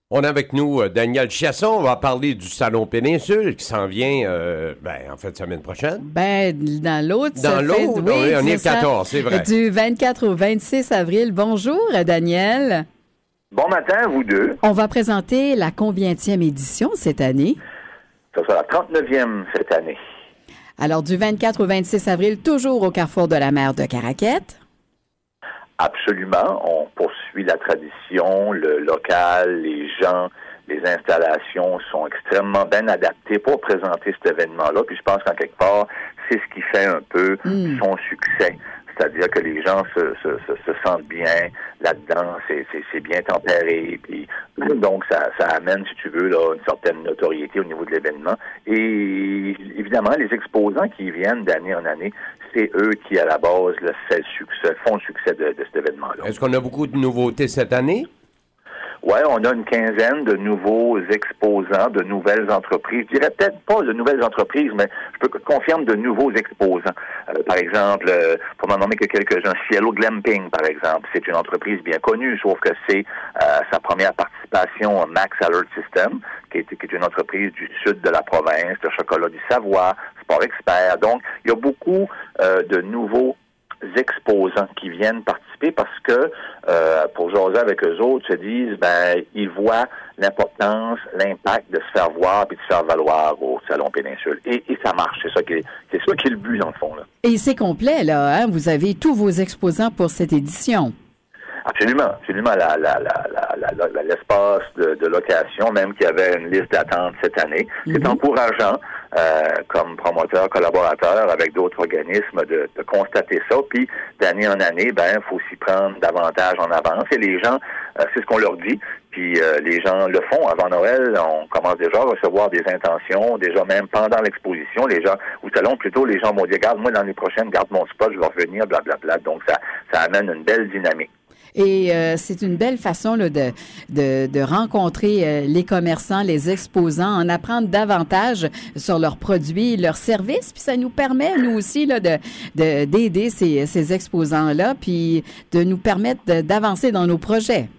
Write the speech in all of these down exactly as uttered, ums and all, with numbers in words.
On a avec nous euh, Daniel Chiasson. On va parler du Salon Péninsule qui s'en vient euh, ben, en fait semaine prochaine. Ben, dans l'autre. Dans l'autre, oui, oui, on est le quatorze, c'est vrai. Du vingt-quatre au vingt-six avril. Bonjour, Daniel. Bon matin, vous deux. On va présenter la combientième édition cette année? Ça sera la trente-neuvième cette année. Alors, du vingt-quatre au vingt-six avril, toujours au Carrefour de la mer de Caraquette? Absolument. On poursuit la tradition, le local, les gens, les installations sont extrêmement bien adaptés pour présenter cet événement-là. Puis je pense qu'en quelque part, c'est ce qui fait un peu mm. son succès. C'est-à-dire que les gens se, se, se, se sentent bien là-dedans, c'est, c'est, c'est bien tempéré, puis donc ça, ça amène, si tu veux, là, une certaine notoriété au niveau de l'événement. Et évidemment, les exposants qui viennent d'année en année, c'est eux qui, à la base, là, fait le succès, font le succès de, de cet événement-là. Est-ce qu'on a beaucoup de nouveautés cette année? Oui, on a une quinzaine de nouveaux exposants, de nouvelles entreprises. Je dirais peut-être pas de nouvelles entreprises, mais je peux confirmer de nouveaux exposants. Euh, par exemple, euh, pour n'en nommer que quelques-uns, Cielo Glamping, par exemple. C'est une entreprise bien connue, sauf que c'est euh, sa première participation au Max Alert System, qui est, qui est une entreprise du sud de la province, de Chocolat du Savoie, Sport Expert. Donc, il y a beaucoup euh, de nouveaux exposants qui viennent participer parce que euh, pour jaser avec eux autres, se disent ben ils voient l'importance, l'impact de se faire voir puis de se faire valoir au Salon Péninsule. Et, et ça marche, c'est ça qui est, c'est ça qui est le but dans le fond là. Et c'est complet là, hein? Vous avez tous vos exposants pour cette édition. Absolument, absolument. La, la, la, la, la, la, l'espace de, de location, même qu'il y avait une liste d'attente cette année, mm-hmm. c'est encourageant euh, comme promoteur, collaborateur avec d'autres organismes de, de constater ça. Puis d'année en année, ben, faut s'y prendre davantage en avance. Et les gens, euh, c'est ce qu'on leur dit. Puis euh, les gens le font avant Noël. On commence déjà à recevoir des intentions, déjà même pendant l'exposition. Les gens, ou salon plutôt, les gens vont dire, garde moi l'année prochaine, garde mon spot, je vais revenir, blablabla. Donc ça, ça amène une belle dynamique. Et euh, c'est une belle façon là, de, de, de rencontrer euh, les commerçants, les exposants, en apprendre davantage sur leurs produits, leurs services. Puis ça nous permet, nous aussi, là, de, de, d'aider ces, ces exposants-là, puis de nous permettre de, d'avancer dans nos projets.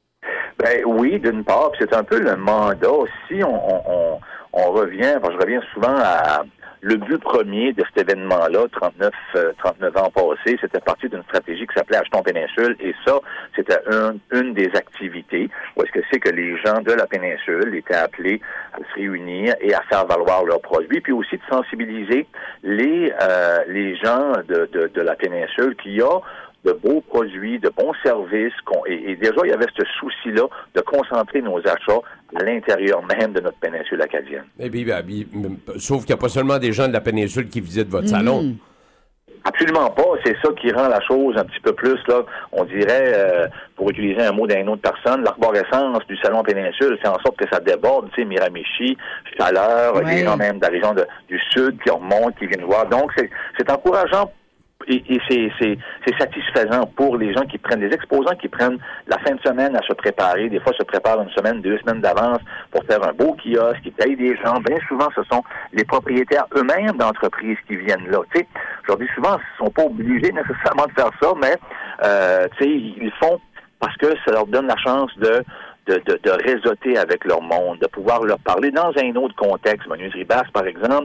Ben oui, d'une part, puis c'est un peu le mandat aussi. On, on, on, on revient, enfin, je reviens souvent à... Le but premier de cet événement-là, trente-neuf, trente-neuf ans passés, c'était parti d'une stratégie qui s'appelait Achetons Péninsule, et ça, c'était un, une des activités où est-ce que c'est que les gens de la péninsule étaient appelés à se réunir et à faire valoir leurs produits, puis aussi de sensibiliser les euh, les gens de, de, de la péninsule qui a de beaux produits, de bons services. Et, et déjà, il y avait ce souci-là de concentrer nos achats à l'intérieur même de notre péninsule acadienne. Et puis, ben, sauf qu'il n'y a pas seulement des gens de la péninsule qui visitent votre mmh. salon. Absolument pas. C'est ça qui rend la chose un petit peu plus, là, on dirait, euh, pour utiliser un mot d'une autre personne, l'arborescence du Salon Péninsule fait en sorte que ça déborde, tu sais, Miramichi, Chaleur, ouais. Les gens même de la région de, du Sud qui remontent, qui viennent voir. Donc, c'est, c'est encourageant. Et, et c'est, c'est, c'est satisfaisant pour les gens qui prennent, les exposants qui prennent la fin de semaine à se préparer, des fois se préparent une semaine, deux semaines d'avance pour faire un beau kiosque, qui payent des gens. Bien souvent, ce sont les propriétaires eux-mêmes d'entreprises qui viennent là. Tu sais, je leur dis souvent, ils ne sont pas obligés nécessairement de faire ça, mais euh, tu sais, ils le font parce que ça leur donne la chance de De, de, de réseauter avec leur monde, de pouvoir leur parler dans un autre contexte. Menuiserie Basse, par exemple,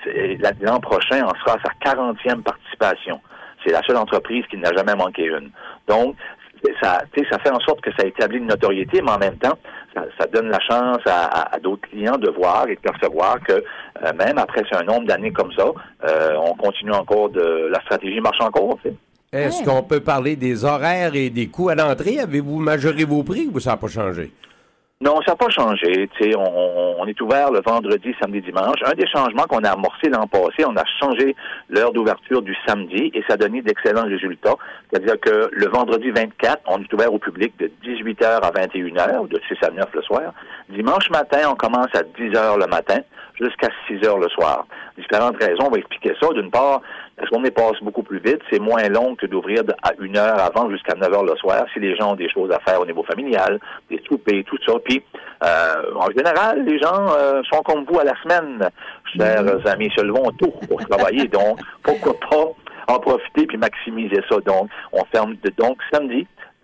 l'an prochain, en sera à sa quarantième participation. C'est la seule entreprise qui n'a jamais manqué une. Donc, ça, ça fait en sorte que ça établit une notoriété, mais en même temps, ça, ça donne la chance à, à, à d'autres clients de voir et de percevoir que euh, même après un nombre d'années comme ça, euh, on continue encore de... La stratégie marche encore, tu sais. Est-ce ouais. qu'on peut parler des horaires et des coûts à l'entrée? Avez-vous majoré vos prix ou ça n'a pas changé? Non, ça n'a pas changé. Tu sais, on, on est ouvert le vendredi, samedi, dimanche. Un des changements qu'on a amorcé l'an passé, on a changé l'heure d'ouverture du samedi et ça a donné d'excellents résultats. C'est-à-dire que le vendredi vingt-quatre, on est ouvert au public de dix-huit heures à vingt et une heures, de six à neuf le soir. Dimanche matin, on commence à dix heures le matin jusqu'à six heures le soir. Différentes raisons, on va expliquer ça. D'une part, parce qu'on passe beaucoup plus vite, c'est moins long que d'ouvrir à une heure avant jusqu'à neuf heures le soir si les gens ont des choses à faire au niveau familial, des soupers, tout ça. Puis, euh, en général, les gens euh, sont comme vous à la semaine, chers mmh. amis, se levons tôt pour travailler. Donc, pourquoi pas en profiter puis maximiser ça. Donc, on ferme de, donc samedi,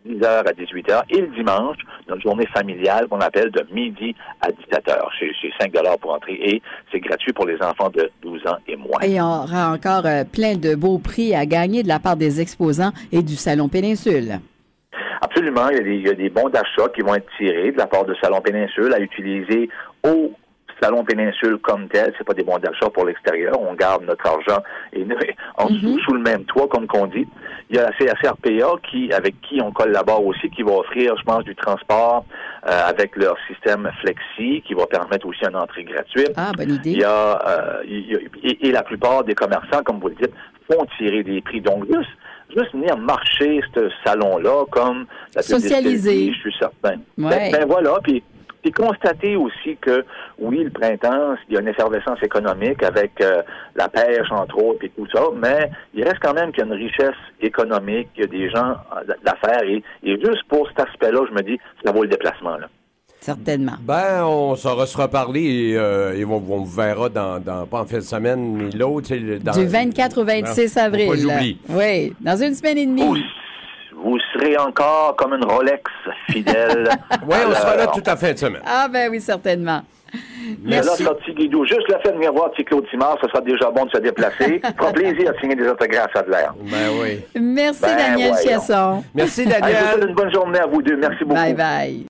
dix heures à dix-huit heures. Et le dimanche, notre journée familiale qu'on appelle de midi à dix-sept heures. C'est, c'est cinq dollars pour entrer et c'est gratuit pour les enfants de douze ans et moins. Et on aura encore euh, plein de beaux prix à gagner de la part des exposants et du Salon Péninsule. Absolument. Il y a des, il y a des bons d'achat qui vont être tirés de la part de Salon Péninsule à utiliser au Salon Péninsule comme tel. C'est pas des bons d'achat pour l'extérieur. On garde notre argent et en dessous, mm-hmm. sous le même toit, comme qu'on dit. Il y a la C R P A qui, avec qui on collabore aussi, qui va offrir, je pense, du transport euh, avec leur système Flexi, qui va permettre aussi une entrée gratuite. Ah, bonne idée. Il y a, euh, il y a et, et la plupart des commerçants, comme vous le dites, font tirer des prix. Donc, juste, juste venir marcher ce salon-là, comme la socialiser, je suis certain. Ouais. Ben, ben voilà, puis Puis constater aussi que, oui, le printemps, il y a une effervescence économique avec euh, la pêche, entre autres, et tout ça, mais il reste quand même qu'il y a une richesse économique, il y a des gens d'affaires, et, et juste pour cet aspect-là, je me dis, ça vaut le déplacement, là. Certainement. Ben, on saura se reparler et, euh, et on, on vous verra dans, dans, pas en fin de semaine, ni l'autre. Dans, du vingt-quatre au vingt-six non, avril. Faut pas j'oublie. Oui, dans une semaine et demie. Vous, vous serez encore comme une Rolex fidèle. Oui, on sera là toute la fin de semaine. Ah ben oui, certainement. Mais là, sorti Guido, juste le fait de venir voir petit Claude Simard, ce sera déjà bon de se déplacer. Ça fera plaisir de signer des autographes, ça a de l'air. Ben oui. Merci, ben, Daniel voyons. Chiasson. Merci, Daniel. Allez, je vous souhaite une bonne journée à vous deux. Merci beaucoup. Bye bye.